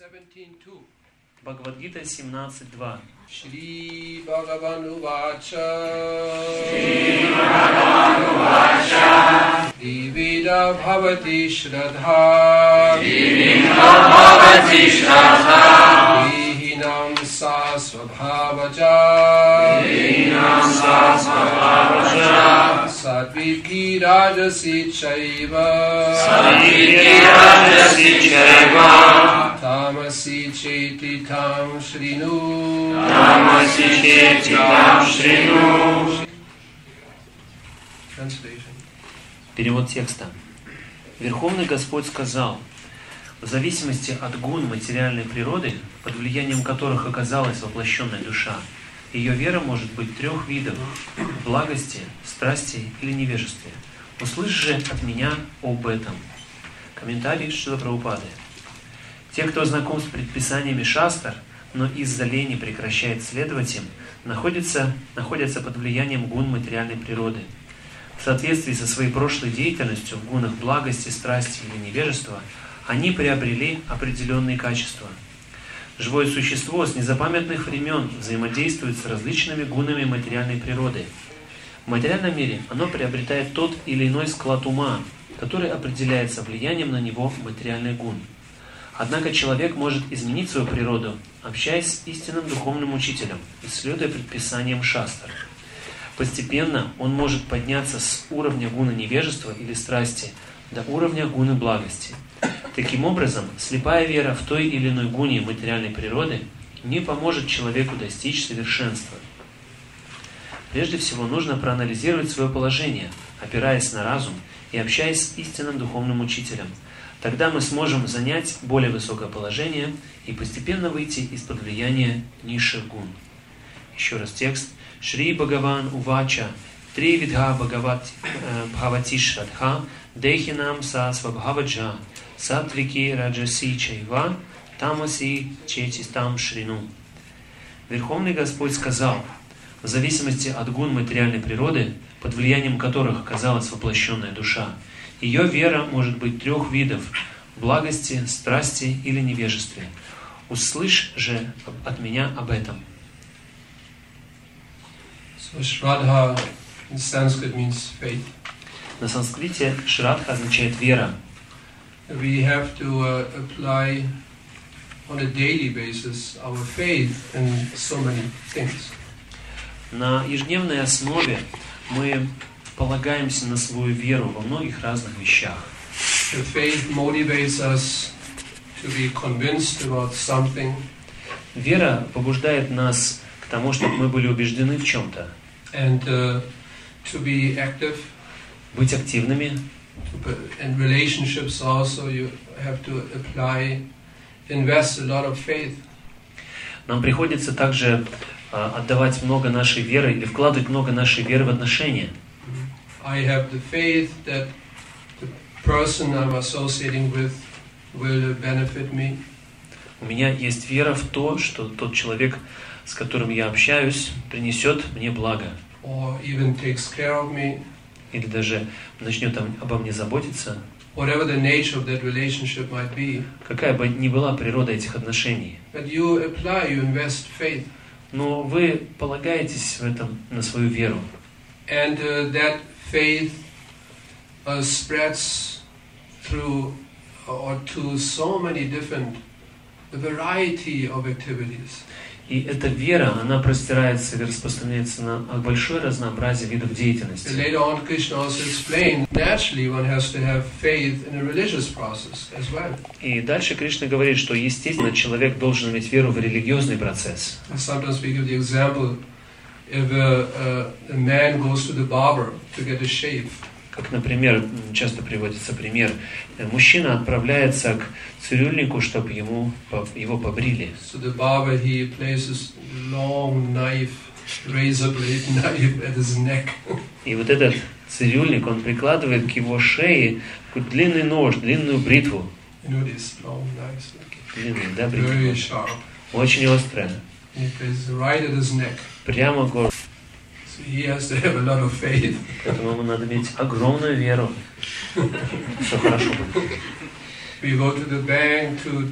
Бхагавад-гита 17.2. Shri Bhagavan Uvacha Divida Bhavati Shraddha Vihinam Sa Svabhavaja Satviki Rajasi Chaiva Tamasi Cheti Tam Shrinu Translation. Перевод текста. Верховный Господь сказал: в зависимости от гун материальной природы, под влиянием которых оказалась воплощенная душа, ее вера может быть трех видов: благости, страсти или невежестве. Услышь же от меня об этом. Комментарий Шрила Прабхупады. Те, кто знаком с предписаниями шастр, но из-за лени прекращает следовать им, находятся под влиянием гун материальной природы. В соответствии со своей прошлой деятельностью в гунах благости, страсти или невежества они приобрели определенные качества. Живое существо с незапамятных времен взаимодействует с различными гунами материальной природы. В материальном мире оно приобретает тот или иной склад ума, который определяется влиянием на него материальный гун. Однако человек может изменить свою природу, общаясь с истинным духовным учителем, исследуя предписаниям шастр. Постепенно он может подняться с уровня гуна невежества или страсти до уровня гуны благости. Таким образом, слепая вера в той или иной гуне материальной природы не поможет человеку достичь совершенства. Прежде всего, нужно проанализировать свое положение, опираясь на разум и общаясь с истинным духовным учителем. Тогда мы сможем занять более высокое положение и постепенно выйти из-под влияния низших гун. Еще раз текст. Шри Бхагаван Увача Три Видха Бхагавати Шрадха Дехинам Са Свабхаваджа Сатвики Раджаси Чайва Тамаси Четистам Шрину. Верховный Господь сказал: в зависимости от гун материальной природы, под влиянием которых оказалась воплощенная душа, ее вера может быть трех видов: благости, страсти или невежестве. Услышь же от меня об этом. So Shraddha in Sanskrit means faith. На санскрите Шрадха означает вера. We have to apply on a daily basis our faith in so many things. На ежедневной основе мы полагаемся на свою веру во многих разных вещах. The faith motivates us to be convinced about something. Вера побуждает нас к тому, чтобы мы были убеждены в чем-то. And to be active. Быть активными. In relationships also you have to invest a lot of faith. Нам приходится также отдавать много нашей веры или вкладывать много нашей веры в отношения. I have the faith that the person I'm associating with will benefit me. У меня есть вера в то, что тот человек, с которым я общаюсь, принесет мне благо. Or even takes care of me. Или даже начнет обо мне заботиться. Whatever the nature of that relationship might be. Какая бы ни была природа этих отношений. But you invest faith. Но вы полагаетесь в этом на свою веру. And that faith spreads through or to so many different variety of activities. И эта вера, она простирается и распространяется на большое разнообразие видов деятельности. Later on, Krishna also explained, naturally one has to have faith in a religious process as well. И дальше Кришна говорит, что естественно человек должен иметь веру в религиозный процесс. Sometimes we give the example, if a man goes to the barber to get a shave. Как, например, часто приводится пример, мужчина отправляется к цирюльнику, чтобы его побрили. So the barber, he places long knife, razor blade knife at his neck. И вот этот цирюльник, он прикладывает к его шее такой длинный нож, длинную бритву. You know these long knives? Длинный, да, Very бритва? sharp. Очень острая. He places it right at his neck. Прямо к горлу. So he has to have a lot of faith. Поэтому ему надо иметь огромную веру. Все хорошо будет. We go to the bank to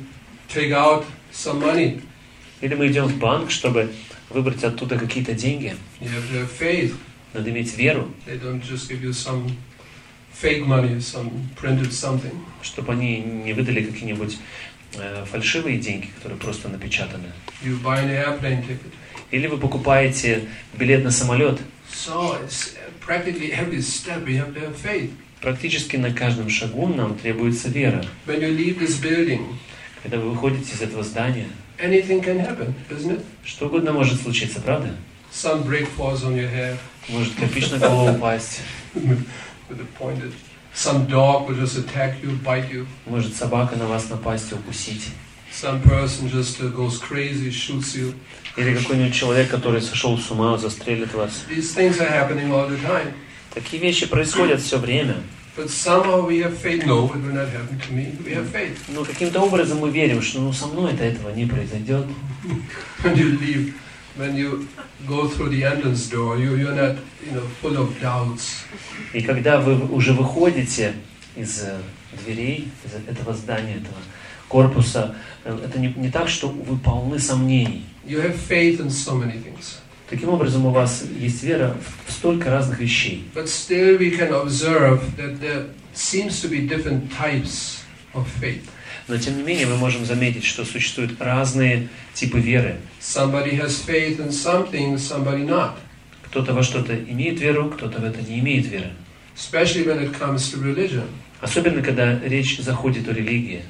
take out some money. Или мы идем в банк, чтобы выбрать оттуда какие-то деньги. You have to have faith. Надо иметь веру, They don't just give you some fake money, some printed something. чтобы они не выдали какие-нибудь фальшивые деньги, которые просто напечатаны. You buy an airplane ticket. Или вы покупаете билет на самолет. So it's practically every step we have to have faith. Практически на каждом шагу нам требуется вера. When you leave this building, Когда вы выходите из этого здания, anything can happen, isn't it? что угодно может случиться, правда? Some brick falls on your head Может кирпич на голову упасть, with a pointed. Some dog will just attack you, bite you. может собака на вас напасть и укусить. Some person just goes crazy, shoots you. Или какой-нибудь человек, который сошел с ума, застрелит вас. These things are happening all the time. Такие вещи происходят все время. But somehow we have faith. No, it will not happen to me. We have faith. Но каким-то образом мы верим, что со мной-то этого не произойдет. When you leave, when you go through the entrance door, you're not, full of doubts. И когда вы уже выходите из дверей, из этого здания, этого корпуса, это не так, что вы полны сомнений. You have faith in so many things. Таким образом, у вас есть вера в столько разных вещей. But still we can observe that there seems to be different types of faith. Но тем не менее мы можем заметить, что существуют разные типы веры. Somebody has faith in something, somebody not. Кто-то во что-то имеет веру, кто-то в это не имеет веры. Especially when it comes to religion. Особенно, когда речь заходит о религии.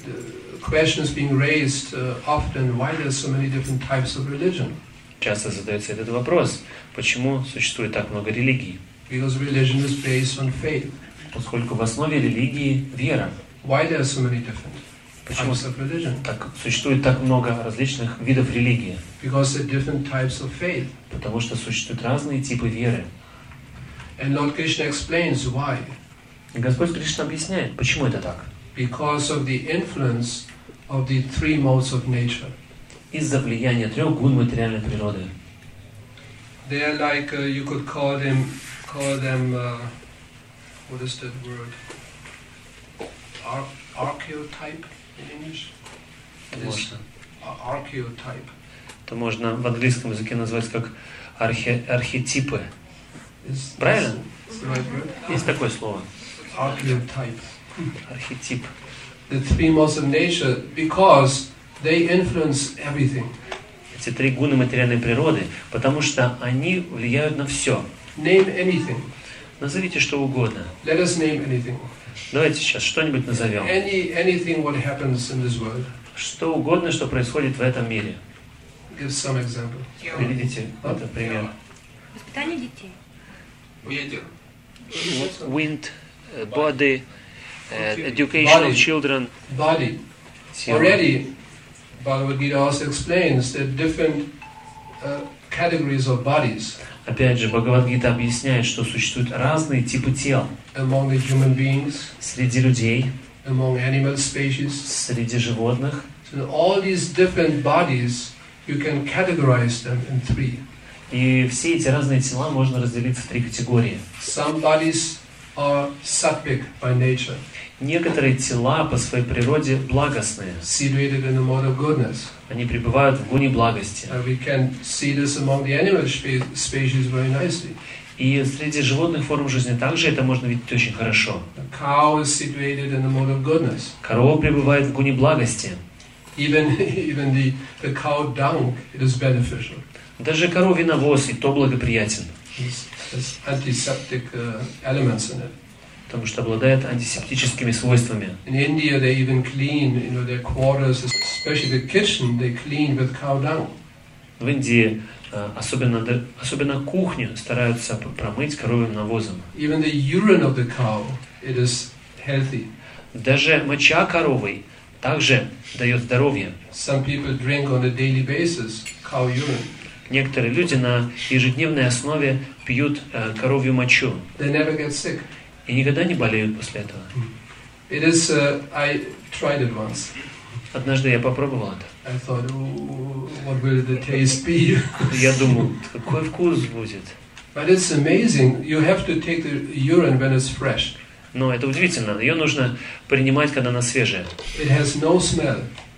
The question is being raised often, why there are so many different types of religion? Часто задается этот вопрос, почему существует так много религий? Because religion is based on faith. Поскольку в основе религии вера. Why there are so many different Почему types of religion? существует так много различных видов религии? Because there are different types of faith. Потому что существуют разные типы веры. And Lord Krishna explains why. И Господь Кришна объясняет, почему это так. Because of the influence of the three modes of nature. Из-за влияния трех гун материальной природы. They are like you could call them what is that word? Archetype in English. Можно. Archetype. Это можно в английском языке назвать как архетипы. Правильно? Is the right word? Есть такое слово. Archetype. Архетип. The three modes of nature, because they influence everything. Эти три гуны материальной природы, потому что они влияют на все. Name anything. Назовите что угодно. Let us name anything. Давайте сейчас что-нибудь назовем. Anything what happens in this world. Что угодно, что происходит в этом мире. Give some example. Приведите это пример. Воспитание детей. Wind, body, education of children. Body. Тело. Already, Bhagavad Gita also explains that different categories of bodies Опять же, Бхагавад-гита объясняет, что существуют разные типы тел. among the human beings, Среди людей, among animal species. среди животных. So all these different bodies, you can categorize them in three. И все эти разные тела можно разделить в три категории. Some bodies are sattvic by nature, Некоторые тела по своей природе благостные. situated in the mode of goodness. Они пребывают в гуне благости. We can see this among the animal species very nicely. И среди животных форм жизни также это можно видеть очень хорошо. The cow is situated in the mode of goodness. Корова пребывает в гуне благости. Even the cow dung, it is beneficial. Даже коровий навоз и то благоприятен, There's antiseptic elements in it. потому что обладает антисептическими свойствами. In India, they even clean, their quarters, especially the kitchen, they clean with cow dung. В Индии особенно кухню стараются промыть коровьим навозом. Even the urine of the cow, it is healthy. Даже моча коровы также дает здоровье. Some people drink on a daily basis cow urine. Некоторые люди на ежедневной основе пьют коровью мочу They never get sick. и никогда не болеют после этого. It is. I tried it once. Однажды я попробовал это. I thought, oh, what will the taste be? Я думал, какой вкус будет. But it's amazing. You have to take the urine when it's fresh. Но это удивительно. Ее нужно принимать, когда она свежая. It has no smell.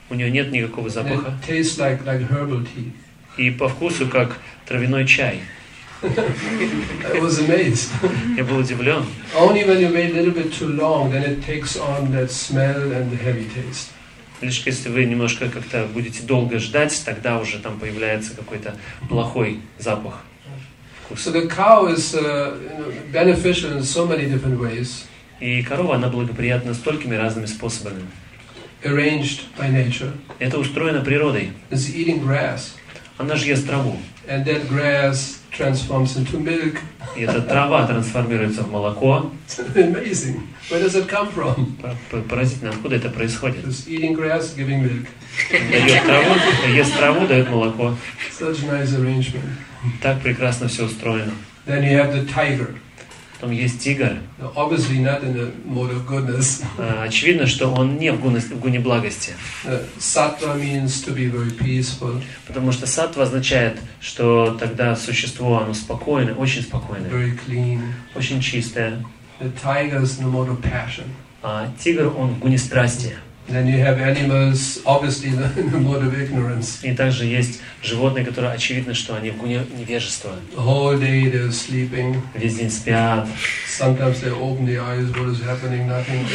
У нее нет никакого And запаха. it tastes like herbal tea. И по вкусу как травяной чай. I was amazed. Я был удивлен. Only when you wait a little bit too long, then it takes on that smell and the heavy taste. Лишь если вы немножко как-то будете долго ждать, тогда уже там появляется какой-то плохой запах. So the cow is beneficial in so many different ways. И корова, она благоприятна столькими разными способами. Arranged by nature. Это устроено природой. It's eating grass. Она же ест траву. And that grass transforms into milk. И эта трава трансформируется в молоко. Amazing. Where does it come from? Поразительно, откуда это происходит. Just eating grass, giving milk. Ест траву, дает молоко. Such nice arrangement. Так прекрасно все устроено. Then you have the tiger. Потом есть тигр. Now, obviously not in the mode of goodness. Очевидно, что он не в гуне благости. Sattva means to be very peaceful. Потому что саттва означает, что тогда существо, оно спокойное, очень спокойное, Very clean. очень чистое. The tiger is in the mode of passion. А тигр, он в гуне страсти. Then you have animals, obviously in the mode of ignorance. И также есть животные, которые очевидно, что они в гуне невежества. The whole day they're sleeping. Весь день спят. Sometimes they open the eyes. What is happening? Nothing.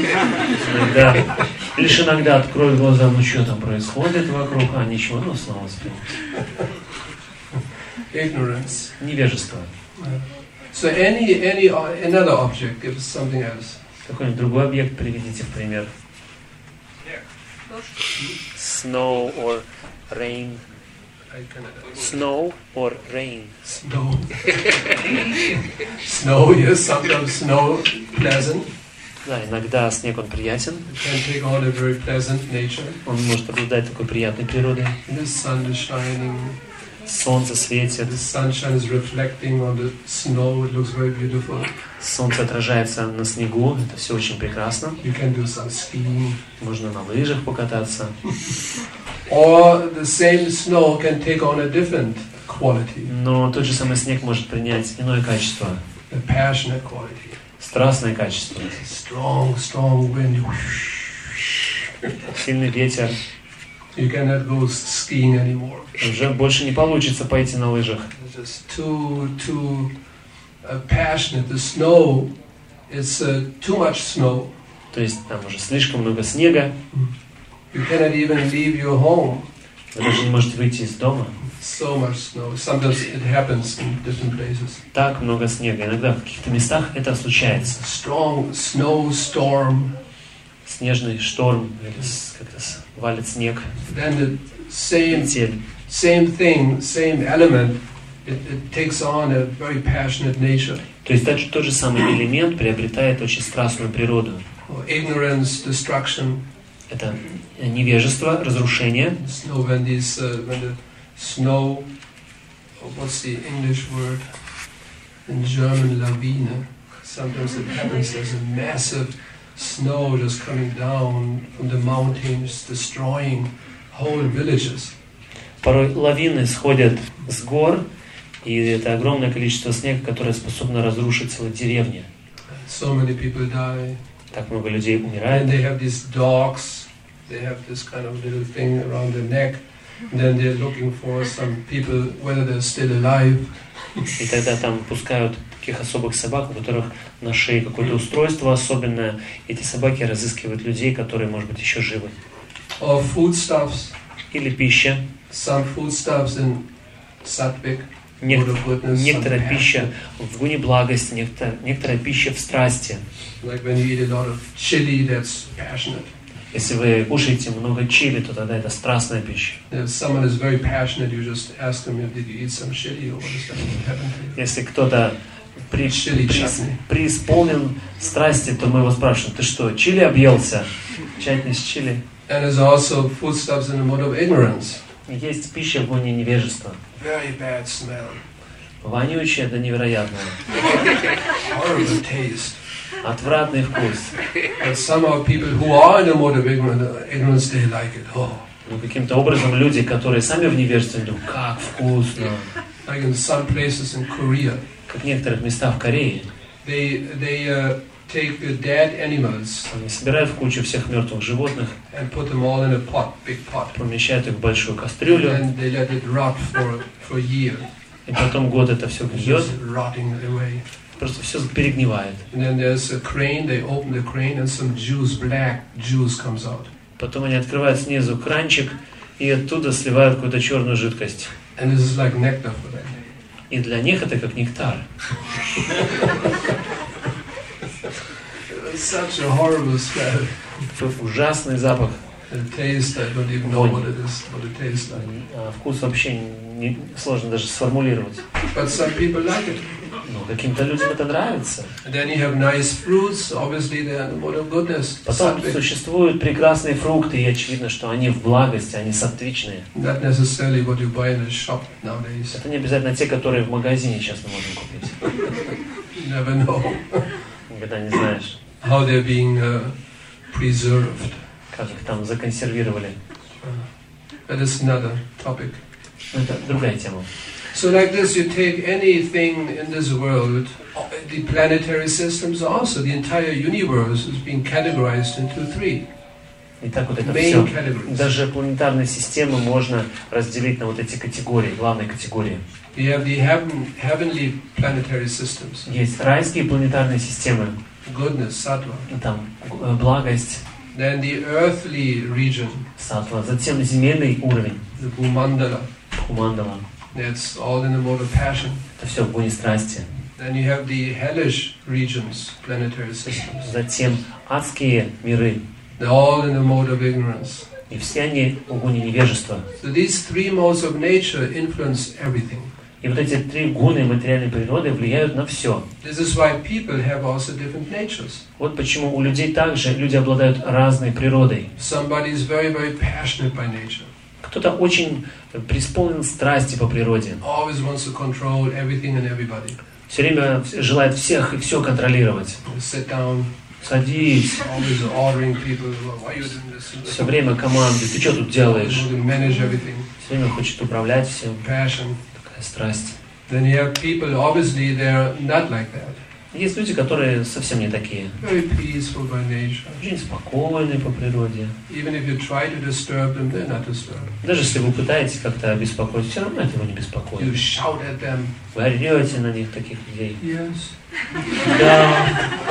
Лишь иногда откроют глаза, ну что там происходит вокруг, а ничего, ну снова спят. Ignorance. Невежество. So another object, give us something else. Какой-нибудь другой объект приведите в пример. Snow or rain. Snow or rain. Snow. Snow, yes, sometimes snow pleasant. Да, иногда снег, он приятен. Can take on a very pleasant nature. Он может обладать такой приятной природой. The sun is shining. Солнце светит. The sunshine is reflecting on the snow. It looks very beautiful. Солнце отражается на снегу. Это все очень прекрасно. You can do some skiing. Можно на лыжах покататься. Or the same snow can take on a different quality. Но тот же самый снег может принять иное качество. A passionate quality. Страстное качество. Strong wind. Сильный ветер. You cannot go skiing anymore. Уже больше не получится пойти на лыжах. It's just too passionate. The snow, it's too much snow. То есть там уже слишком много снега. You cannot even leave your home. Вы даже не можете выйти из дома. So much snow. Sometimes it happens in different places. Так много снега. Иногда в каких-то местах это случается. Strong snowstorm. Снежный шторм, как-то валит снег. Then the same Метель. thing, same element, it takes on a very passionate nature. То есть тот же самый элемент приобретает очень страстную природу. Ignorance, destruction. Это невежество, разрушение. When the snow, what's the English word? In German, Lawine. Sometimes it happens, there's a massive snow just coming down from the mountains, destroying whole villages. Порой лавины сходят с гор, и это огромное количество снега, которое способно разрушить целые деревни. So many people die. Так много людей And умирает. they have these dogs, they have this kind of little thing around their neck, and then they're looking for some people, whether they're still alive. И тогда там пускают таких особых собак, у которых на шее какое-то устройство особенное. Эти собаки разыскивают людей, которые, может быть, еще живы. Or foodstuffs, Или пища. some foodstuffs in sattvic, mode of goodness, some Некоторая passion. пища в гуне благости, некоторая пища в страсти. Like when you eat a lot of chili, that's passionate. Если вы кушаете много чили, то тогда это страстная пища. If someone is very passionate, you just ask them, did you eat some chili or what is that what happened to you? Если кто-то Chili chutney. преисполнен страсти, то мы его спрашиваем, ты что, чили объелся? Чатни с чили. And there's also foodstuffs in the mode of ignorance. Есть пища в гуне невежества. Very bad smell, Вонючая до невероятного. horrible taste. Отвратный вкус. But somehow people who are in the mode of ignorance, they like it. Oh, Но каким-то образом люди, которые сами в невежестве, думают, как вкусно. like in some places in Korea, Как в некоторых местах в Корее. they take the dead animals Они собирают в кучу всех мертвых животных, and put them all in a pot, big pot. помещают их в большую кастрюлю, And they let it rot for a year. и потом год это все It's гниет, just rotting away. просто все перегнивает. And then there's a crane, they open the crane and some juice, black juice comes out. Потом они открывают снизу кранчик, и оттуда сливают какую-то черную жидкость. And this is like nectar for them. И для них это как нектар. It's such a horrible smell. Ужасный запах. The taste, I don't even know what it is, what it tastes like. А вкус вообще сложно даже сформулировать. But some people like it. Но каким-то людям это нравится. And then you have nice fruits, obviously they're the word of goodness. Потом Sattvic. существуют прекрасные фрукты, и очевидно, что они в благости, они саттвичные. Not necessarily what you buy in a shop nowadays. Это не обязательно те, которые в магазине сейчас мы можем купить. You never know Никогда не знаешь, how they're being preserved. как их там законсервировали. That is another topic. Это другая тема. So like this, you take anything in this world, the planetary systems also, the entire universe is being categorized into three Итак, вот это main все. categories. Даже планетарные системы можно разделить на вот эти категории, главные категории. You have the heavenly planetary systems, Есть райские планетарные системы, goodness, sattva. там благость, Then the earthly region, саттва, затем земельный уровень, the Bhumandala, Бхумандала. that's all in the mode of passion. Это все в гуне страсти. Then you have the hellish regions, planetary systems. Затем адские миры, They're all in the mode of ignorance. и все они в гуне невежества. So these three modes of nature influence everything. И вот эти три гуны материальной природы влияют на все. This is why people have also different natures. Вот почему у людей также люди обладают разной природой. Somebody is very, very passionate by nature. Кто-то очень преисполнен страсти по природе. Always wants to control everything and everybody. Все время желает всех и все контролировать. Sit down, Садись. always ordering people, why are you doing this? And Все время команды. Ты что тут делаешь? to manage everything. Все время хочет управлять всем. Passion. Такая страсть. Then you have people, obviously they're not like that. Есть люди, которые совсем не такие. Very peaceful by nature. Очень спокойные по природе. Even if you try to disturb them, they're not disturbed. Даже если вы пытаетесь как-то обеспокоить, все равно этого не You беспокоит. shout at them. Вы орете на них, таких людей. Yes. Да.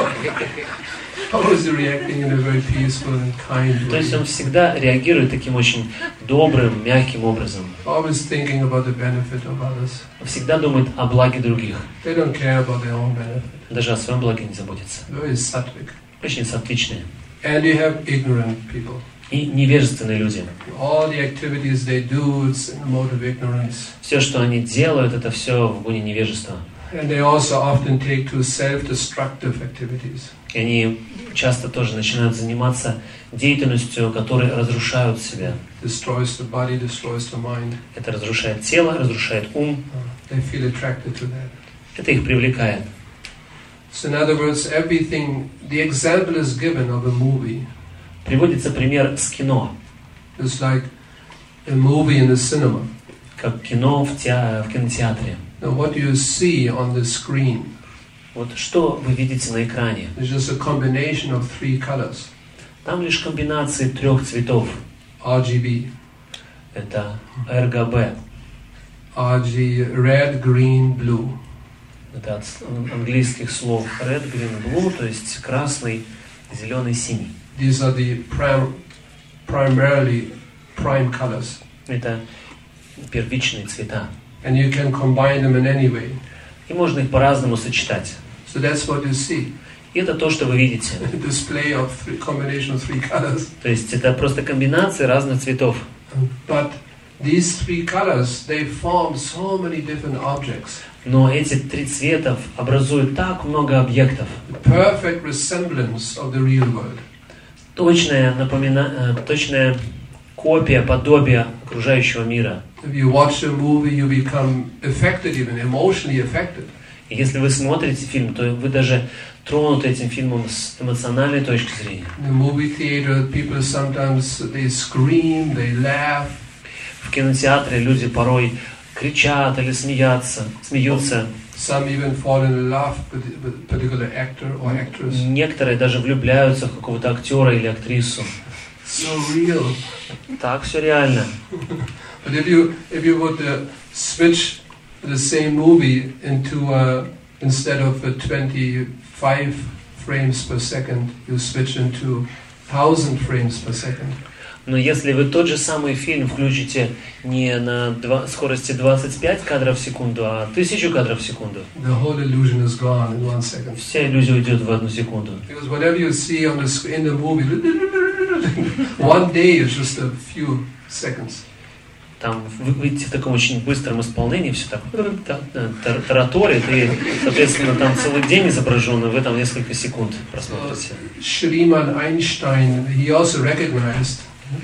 Always reacting in a very peaceful and kind То есть way. он всегда реагирует таким очень добрым, мягким образом. Always thinking about the benefit of others. Всегда думает о благе других. They don't care about their own benefit. Даже о своем благе не заботится. Very sattvic. Очень саттвичные. And you have ignorant people. И невежественные люди. All the activities they do, it's in the mode of ignorance. Все, что они делают, это все в гуне невежества. And they also often take to self-destructive activities. И они часто тоже начинают заниматься деятельностью, которая разрушают себя. Destroys the body, destroys the mind. Это разрушает тело, разрушает ум. They feel attracted to that. Это их привлекает. So in other words, everything, the example is given of a movie. Приводится пример с кино. It's like a movie in the cinema. Как кино в кинотеатре. Now what do you see on the screen? Вот что вы видите на экране? It's just a combination of three colors. Там лишь комбинации трех цветов. RGB. Это RGB. RG, red, green, blue. Это от английских слов red, green, blue, то есть красный, зеленый, синий. These are the primarily prime colors. Это первичные цвета. And you can combine them in any way. И можно их по-разному сочетать. So that's what you see. И это то, что вы видите. A display of combination of three colors. То есть это просто комбинации разных цветов. But these three colors, they form so many different objects. Но эти три цвета образуют так много объектов. Perfect resemblance of the real world. Точная копия, подобие окружающего мира. If you watch a movie, you become affected, even emotionally affected. И если вы смотрите фильм, то вы даже тронуты этим фильмом с эмоциональной точки зрения. In the movie theater, people sometimes they scream, they laugh. В кинотеатре люди порой кричат или смеются. Some even fall in love with a particular actor or actress. Некоторые даже влюбляются в какого-то актера или актрису. So real. Так все реально. But if you would switch the same movie into instead of 25 frames per second, you switch into 1,000 frames per second. Но если вы тот же самый фильм включите не на скорости 25 кадров в секунду, а 1000 кадров в секунду, the whole illusion is gone in 1 second. вся иллюзия уйдет в 1 секунду. Because whatever you see on the screen in the movie, one day is just a few seconds. Там вы видите в таком очень быстром исполнении, все так тараторит, и, соответственно, там целый день изображен, и вы там несколько секунд просмотрите. Shriman Einstein, he also recognized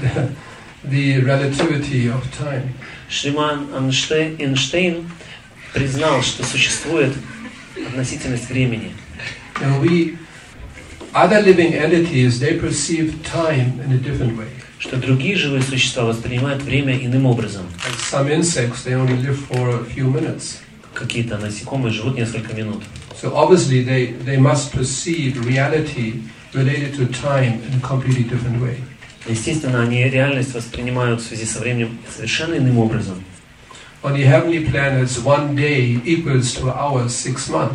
the relativity of time. Шриман Эйнштейн признал, что существует относительность времени. And other living entities, they perceive time in a different way. Что другие живые существа воспринимают время иным образом. Like some insects, they only live for a few minutes. Какие-то насекомые живут несколько минут. So obviously they must perceive reality related to time in a completely different way. Естественно, они реальность воспринимают в связи со временем совершенно иным образом. On the heavenly planets, one day equals to a hour 6 months.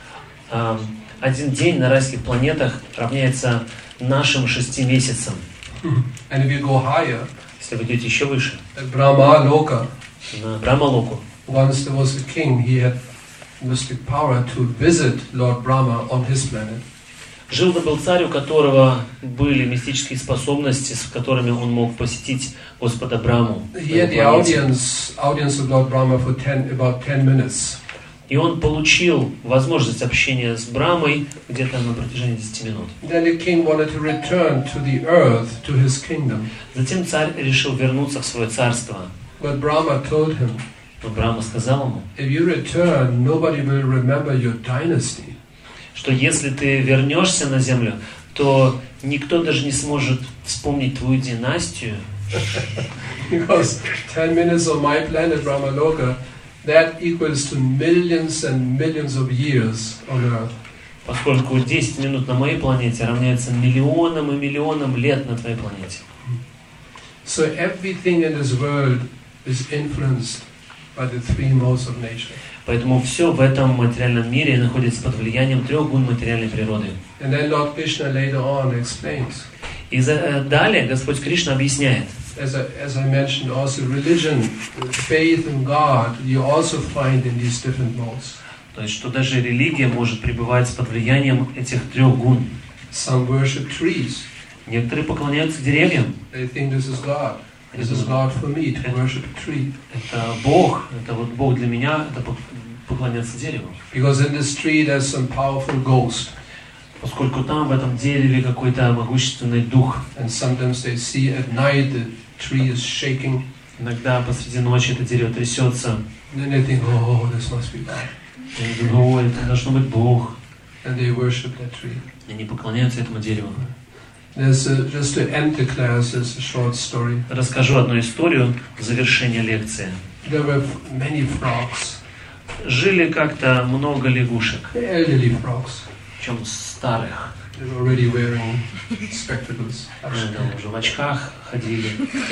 Один день на райских планетах равняется нашим 6 месяцам. And if you go higher, если вы идете еще выше, at Brahma Loka, на Брахма-локу, once there was a king, he had mystic power to visit Lord Brahma on his planet. Жил-то был царь, у которого были мистические способности, с которыми он мог посетить Господа Браму. He had the audience of Lord Brahma for about 10 minutes. И он получил возможность общения с Брамой где-то на протяжении 10 минут. Then the king wanted to return to the earth, to his kingdom. Затем царь решил вернуться в свое царство. But Brahma told him, но Брахма сказал ему, if you return, nobody will remember your dynasty. Что если ты вернешься на землю, то никто даже не сможет вспомнить твою династию. Because 10 minutes on my planet, Brahmaloka, that equals to millions and millions of years on Earth. Поскольку 10 минут на моей планете равняется миллионам и миллионам лет на твоей планете. So everything in this world is influenced by the 3 modes of nature. Поэтому все в этом материальном мире находится под влиянием 3 гун материальной природы. And then Lord Krishna later on explains. И далее Господь Кришна объясняет. As I mentioned, also religion, faith in God, you also find in these different modes. То есть, что даже религия может пребывать под влиянием этих 3 гун. Some worship trees. Некоторые поклоняются деревьям. They think this is God. This is God for me to worship a tree. Это Бог, это вот Бог для меня, это поклоняться дереву. Because in this tree there's some powerful ghost. Поскольку там в этом дереве какой-то могущественный дух. And sometimes they see at night the tree is shaking. Иногда посреди ночи это дерево трясется. And then they think, oh, this must be God. И они думают, это должно быть Бог. And they worship that tree. И они поклоняются этому дереву. There's just to end the class, there's a short story. Расскажу одну историю в завершение лекции. There were many frogs. Жили как-то много лягушек. Elderly frogs. Причем старых. They were already wearing spectacles. Они уже в очках ходили.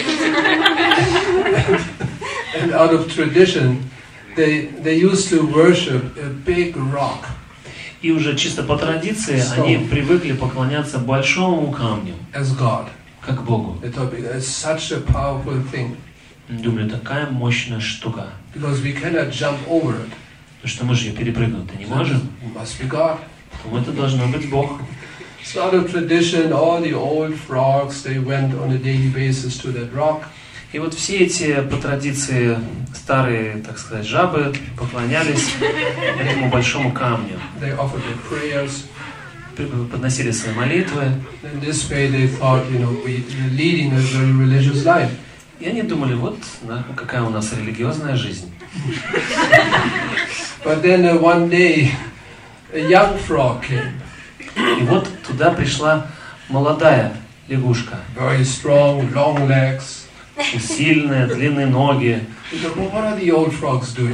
And out of tradition, they used to worship a big rock. И уже чисто по традиции они привыкли поклоняться большому камню, as God. Как Богу. It's such a powerful thing. Думаю, такая мощная штука. Because we cannot jump over it. Потому что мы же ее перепрыгнуть-то не можем. It must be God. Поэтому это должно быть Бог. So out of tradition, all the old frogs, they went on a daily basis to that rock. И вот все эти, по традиции, старые, так сказать, жабы поклонялись этому большому камню. They offered their prayers. Подносили свои молитвы. In this way they thought, we're leading a very religious life. И они думали, вот какая у нас религиозная жизнь. But then one day, a young frog came. И вот туда пришла молодая лягушка. Very strong, long legs. Сильные, длинные ноги. What are the old frogs doing?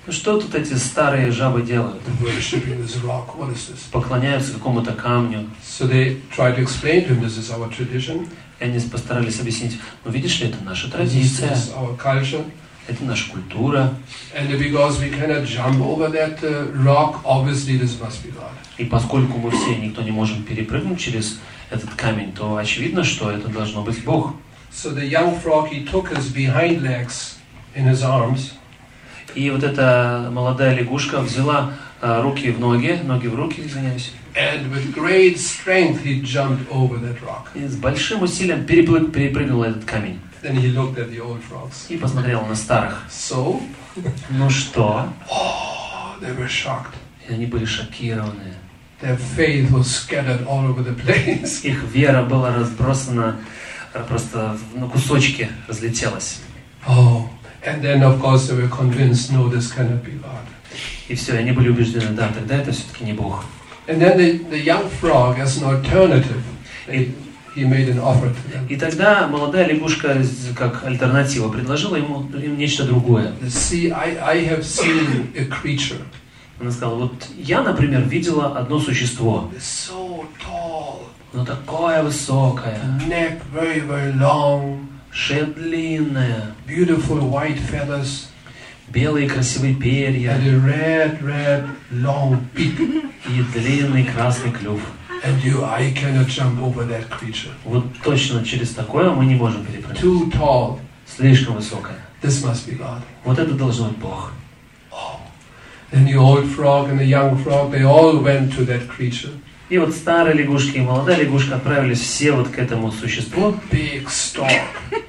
Ну что тут эти старые жабы делают? Worshipping this rock. What is this? Поклоняются какому-то камню. So they tried to explain to him, this is our tradition. И они постарались объяснить, ну видишь ли, это наша This традиция, is our culture. это наша культура. And because we cannot jump over that rock, obviously this must be God. И поскольку мы все, никто не можем перепрыгнуть через этот камень, то очевидно, что это должно быть Бог. So the young frog, he took his behind legs in his arms. И вот эта молодая лягушка взяла руки в ноги в руки, извиняюсь. And with great strength he jumped over that rock. И с большим усилием перепрыгнула этот камень. Then he looked at the old frogs. И посмотрел на старых. So? Ну что? Oh, they were shocked. И они были шокированы. Their faith was scattered all over the place. Их вера была разбросана, просто на кусочки разлетелась. Oh, and then of course they were convinced, no, this cannot be God. И все, они были убеждены, да, тогда это все-таки не Бог. And then the young frog, as an alternative, he made an offer to them. И тогда молодая лягушка, как альтернатива, предложила им нечто другое. See, I have seen a creature. Она сказала, вот я, например, видела одно существо. So tall. Оно такое высокое. Neck very, very long. Шея длинная. Beautiful white feathers. Белые красивые перья. And a red, long beak. И длинный красный клюв. And I cannot jump over that creature. Вот точно через такое мы не можем перепрыгнуть. Too tall. Слишком высокое. This must be God. Вот это должен быть Бог. Oh. And the old frog and the young frog, they all went to that creature. И вот старая лягушка и молодая лягушка отправились все вот к этому существу. Big stork.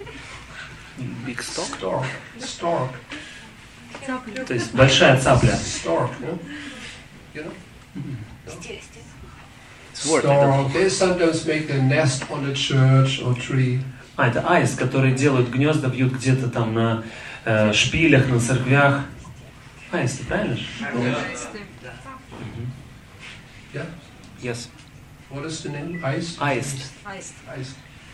Big stork? Stork. То есть большая цапля. Stork, you know? Stork. They sometimes make their nest on a church or tree. Это аист, которые делают гнезда, бьют где-то там на шпилях, на церквях. Аисты, правильно же? Yeah? Yes. What is the name? Aist? Аист. Aist.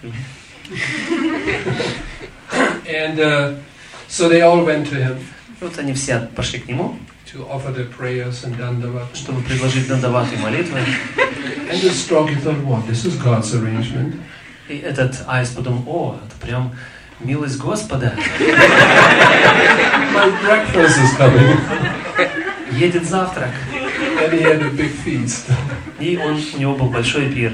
And so they all went to him. Вот они все пошли к нему, to offer the prayers and dandavat. Чтобы предложить дандаваты и молитвы. And the stork, he thought, what, this is God's arrangement. И этот аист подумал, о, это прям милость Господа. My breakfast is coming. Едет завтрак. And he had a big feast. И у него был большой пир.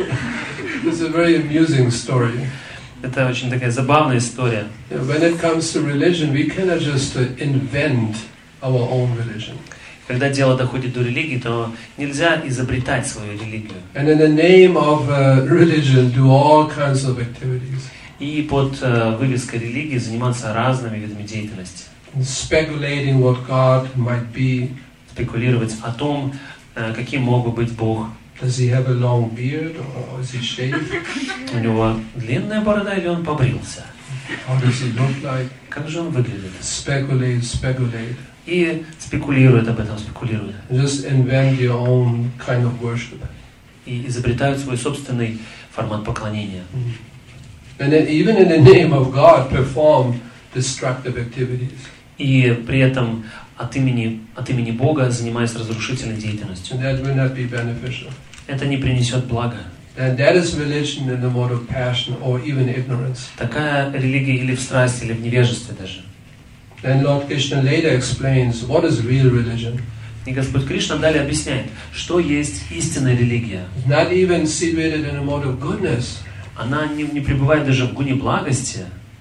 It's a very amusing story. Это очень такая забавная история. When it comes to religion, we cannot just invent our own religion. Когда дело доходит до религии, то нельзя изобретать свою религию. And in the name of religion, do all kinds of activities. И под вывеской религии заниматься разными видами деятельности. Speculating what God might be. Спекулировать о том, каким мог бы быть Бог. Does he have a long beard or is he shaved? У него длинная борода или он побрился? How does he look like? Как же он выглядит? Speculate. И спекулирует об этом, спекулирует. Just invent your own kind of worship. И изобретают свой собственный формат поклонения. And then even in the name of God, perform destructive activities. И при этом от имени Бога занимаясь разрушительной деятельностью. And that will not be beneficial. Это не принесет блага. And that is religion in the mode of passion or even ignorance. Такая религия или в страсти, или в невежестве даже. And Lord Krishna later explains what is real religion. И Господь Кришна далее объясняет, что есть истинная религия. Not even situated in a mode of goodness. Она не пребывает даже в гуне благости.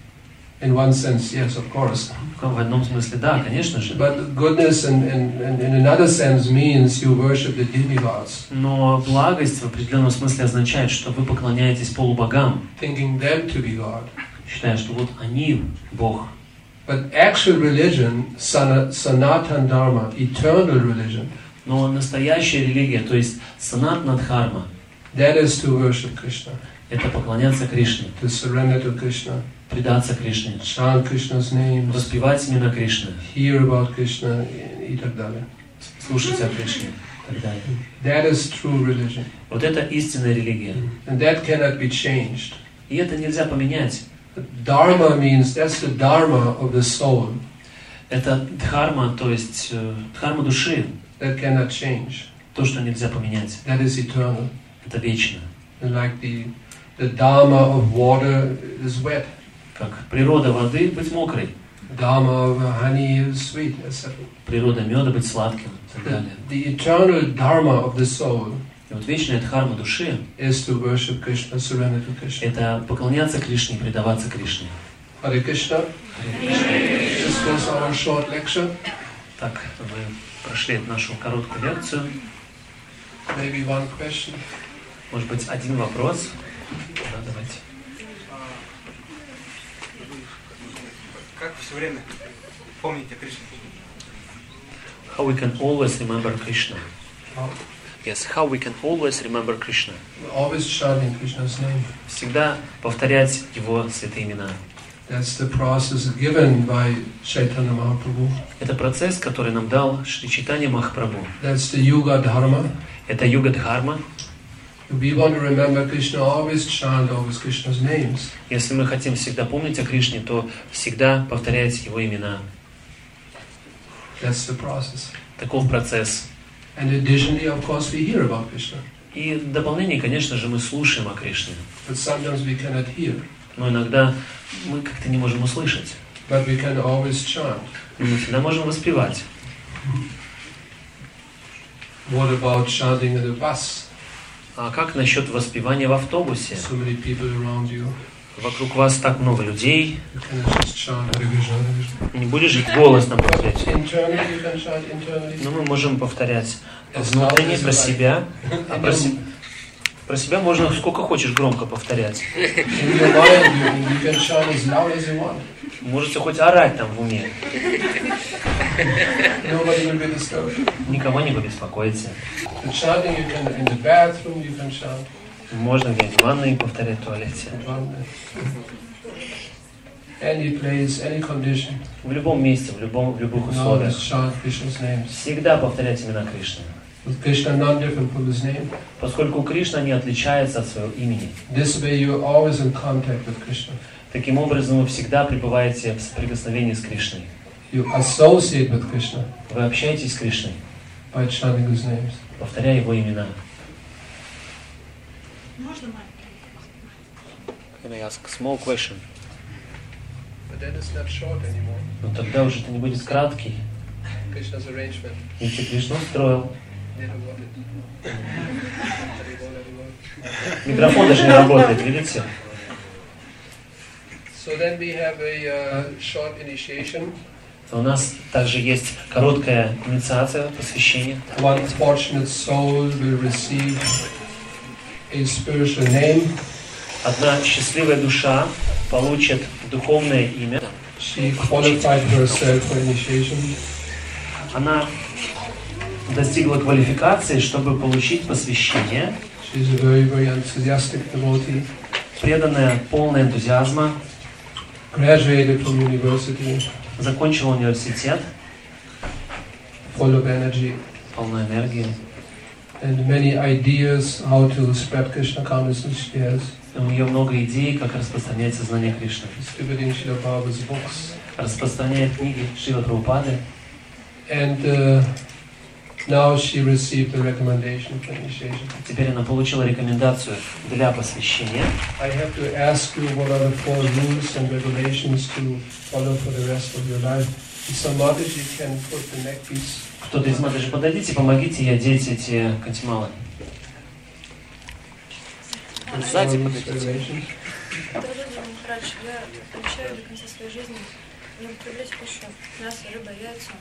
In one sense, yes, of course. В одном смысле, да, конечно же. But goodness in another sense means you worship the demigods. Но благость в определенном смысле означает, что вы поклоняетесь полубогам, Thinking them to be God. считая, что вот они Бог. But actual religion, Sanatan Dharma, eternal religion. Но настоящая религия, то есть санатна дхарма, That is to worship Krishna. это поклоняться Кришне, To surrender to Krishna. предаться Кришне, Chant Krishna's names. воспевать имена Кришны, Hear about Krishna и так далее. слушать о Кришне и так далее. That is true religion. Вот это истинная религия. And that cannot be changed. И это нельзя поменять. Dharma means that's the dharma of the soul. Это дхарма, то есть дхарма души, that cannot change. то, что нельзя поменять. That is eternal. Это вечно. And like the dharma of water is wet. Как природа воды быть мокрой, Dharma of honey is sweet, etc. природа меда быть сладким и так далее. The eternal dharma of the soul И вот вечная дхарма души is to worship Krishna, surrender to Krishna. это поклоняться Кришне, предаваться Кришне. Hare Krishna. This was our short lecture. Так, мы прошли нашу короткую лекцию. Maybe one question. Может быть, один вопрос? Да, давайте. Как все время помнить о Кришне? How we can always remember Krishna. Yes, how we can always remember Krishna. Always chanting Krishna's name. Всегда повторять Его святые имена. That's the process given by Chaitanya Mahaprabhu. Это процесс, который нам дал Шри Чайтанья Махапрабху. That's the Yuga Dharma. Это юга дхарма. If we want to remember Krishna, always chant always Krishna's names. Если мы хотим всегда помнить о Кришне, то всегда повторять Его имена. That's the process. Таков процесс. And additionally, of course, we hear about Krishna. И в дополнение, конечно же, мы слушаем о Кришне. But sometimes we cannot hear. Но иногда мы как-то не можем услышать. But we can always chant. Но мы всегда можем воспевать. What about chanting in the bus? А как насчет воспевания в автобусе? So many people around you. Вокруг вас так много людей. You cannot just chant Hare Krishna, Hare Krishna. Не будешь же голос нам But повторять. internally, you can chant internally. Но мы можем повторять внутренне про себя. А про себя можно сколько хочешь громко повторять. In your mind, you can chant as loud as you want. Можете хоть орать там в уме. Nobody will be disturbed. Никого не побеспокоите. And chanting, you can in the bathroom, you can chant. Можно где-нибудь в ванной повторять в туалете. Any place, any condition. В любом месте, в любых Now условиях. just chant Krishna's names. Всегда повторять имена Кришны. With Krishna non-different from his name. Поскольку Кришна не отличается от своего имени. This way you're always in contact with Krishna. Таким образом, вы всегда пребываете в соприкосновении с Кришной. You associate with Krishna Вы общаетесь с Кришной, by chanting his names. повторяя Его имена. Можно маленький? Can I ask a small question? But then it's not short anymore. Но тогда уже это не будет краткий. Krishna's arrangement. Видите, Кришна устроил. They don't want it. Микрофон даже не работает, видите? So then we have a short initiation. У нас также есть короткая инициация, посвящение. One fortunate soul will receive a spiritual name. Одна счастливая душа получит духовное имя. She qualified herself for initiation. Она достигла квалификации, чтобы получить посвящение. She's a very, very enthusiastic devotee. Преданная, полная энтузиазма. Graduated from university. Закончила университет. Full of energy. Полной энергии. And many ideas how to spread Krishna consciousness she has. У нее много идей, как распространять сознание Кришны. Distributing Srila Prabhupada's books. Распространяет книги Шрила Прабхупады. And now she received the recommendation for initiation. Теперь она получила рекомендацию для посвящения. I have to ask you what are the 4 rules and regulations to follow for the rest of your life. Some others you can put the neck piece. Кто-то из Мадажи, подойдите, помогите ей одеть эти кантималы. Сзади подойдите. Раньше я обещаю до конца своей жизни не употреблять пищу, мясо, рыба, яйца,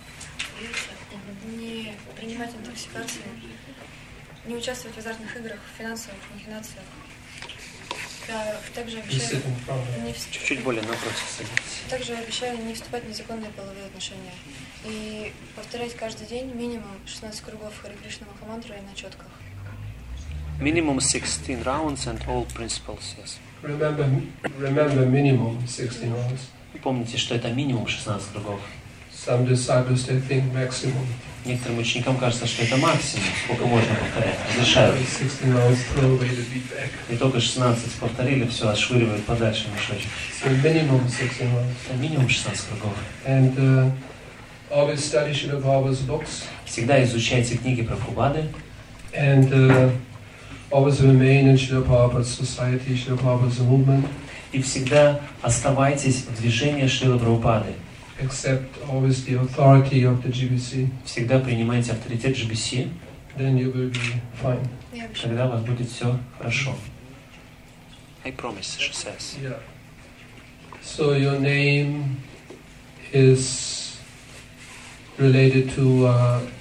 не принимать интоксикации, не участвовать в азартных играх, в финансовых махинациях. Я также обещаю Чуть-чуть более напротив садитесь. Также обещаю не вступать в незаконные половые отношения и повторять каждый день минимум 16 кругов Харе Кришна Махамантры на четках. Minimum 16 rounds and all principles, yes. Remember minimum 16 rounds. Помните, что это минимум 16 кругов. Some disciples they think maximum. Некоторым ученикам кажется, что это максимум, сколько можно повторять. Разрешают. 16 rounds, throw away the beat back. И только 16 повторили, все, отшвыривают подальше мешочек. So minimum 16 rounds. Это минимум 16 кругов. And always study Srila Prabhupada's books. Всегда изучайте книги Прабхупады. And always remain in Srila Prabhupada's society, Srila Prabhupada's movement. И всегда оставайтесь в движении Шрилы Прабхупады. Accept always the authority of the GBC. Всегда принимайте авторитет GBC. Then you will be fine. Тогда у вас будет все хорошо. I promise, she says. Yeah. So your name is related to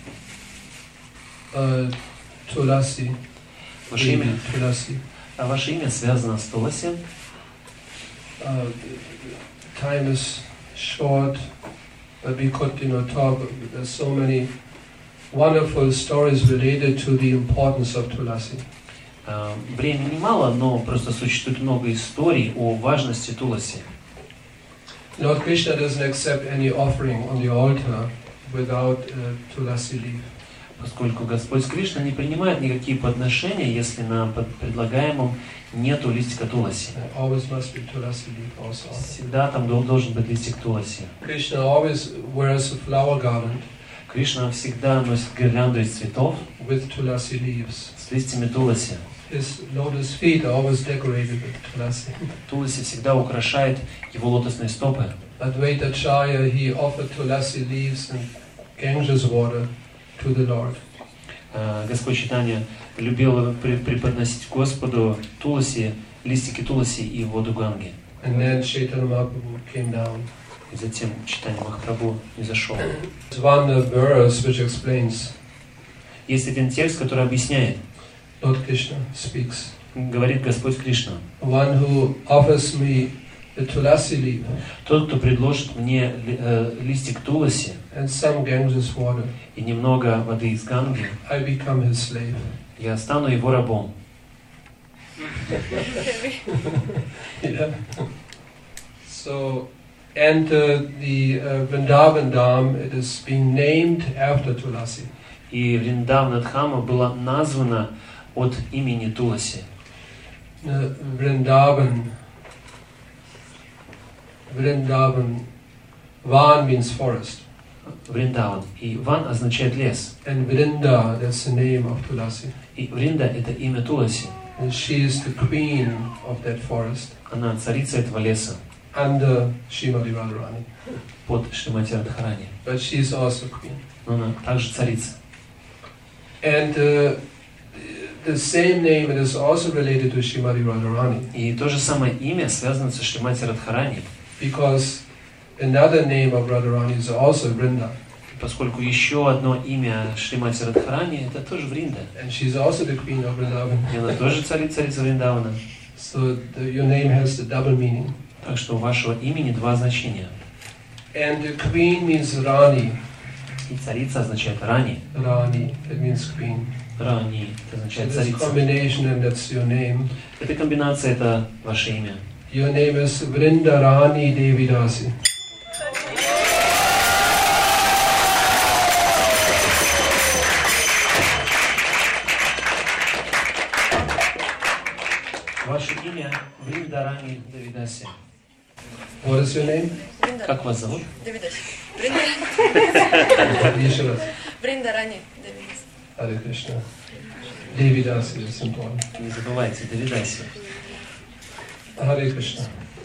Tulasi. Ваше имя, Tulasi. ваше имя связано с Туласи. Time is short, but we could, talk. There's so many wonderful stories related to the importance of Tulasi. Времени мало, но просто существует много историй о важности Туласи. Lord Krishna doesn't accept any offering on the altar without Tulasi leaf. Поскольку Господь Кришна не принимает никакие подношения, если на предлагаемом нету листика Туласи. Always must be Tulasi leaf also. Всегда там должен быть листик Туласи. Krishna always wears a flower garland. Кришна всегда носит гирлянду из цветов with Tulasi leaves. с листьями Туласи. His lotus feet are always decorated with Tulasi. Туласи всегда украшает его лотосные стопы. Advaita Acharya, he offered Tulasi leaves and Ganges water to the Lord. Господь Чайтанья любил преподносить Господу Туласи, листики Туласи и воду Ганги. And then Chaitanya Mahaprabhu came down. И затем Чайтанья Махапрабху изошел. There's one verse which explains. Есть один текст, который объясняет. Lord Krishna speaks. Говорит Господь Кришна. One who offers me the Tulasi leaf. Тот, кто предложит мне листик Туласи and some Ganges water. И немного воды из Ганги, I become his slave. Я стану его рабом. Yeah. So, and the Vrindavan Dham, it is being named after Tulasi. И Вриндавана Дхама была названа от имени Туласи. Vrindavan. Van means forest. Вриндаван. И Ван означает лес. And Vrinda, that's the name of Tulasi. И Вринда — это имя Туласи. And she is the queen of that forest. Она царица этого леса. Under Srimati Radharani. Под Шримати Радхарани. But she is also queen. Но она также царица. And the same name, it is also related to Srimati Radharani. И то же самое имя связано со Шримати Радхарани. Because another name of Radharani is also Vrinda. Поскольку еще одно имя Шримати Радхарани — это тоже Вринда. And she's also the queen of Vrindavan. И она тоже царица Вриндавана. So your name has the double meaning. Так что у вашего имени два значения. And the queen means Rani. И царица означает Рани. Rani, that means queen. Рани, это означает So this царица. combination, and that's your name. Эта комбинация — это ваше имя. Your name is Vrindarani Devidasi. Ваше имя Вриндарани Девидаси. What is your name? Как вас зовут? Девидаси. Еще раз. Вриндарани Девидаси. Hare Krishna. Devidasi is important. Не забывайте, Девидаси. Hare Krishna.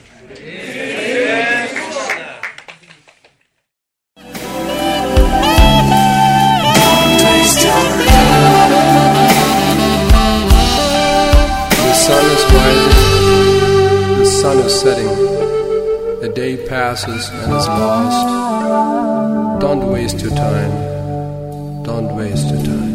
The sun is rising, the sun is setting, a day passes and is lost. Don't waste your time, don't waste your time.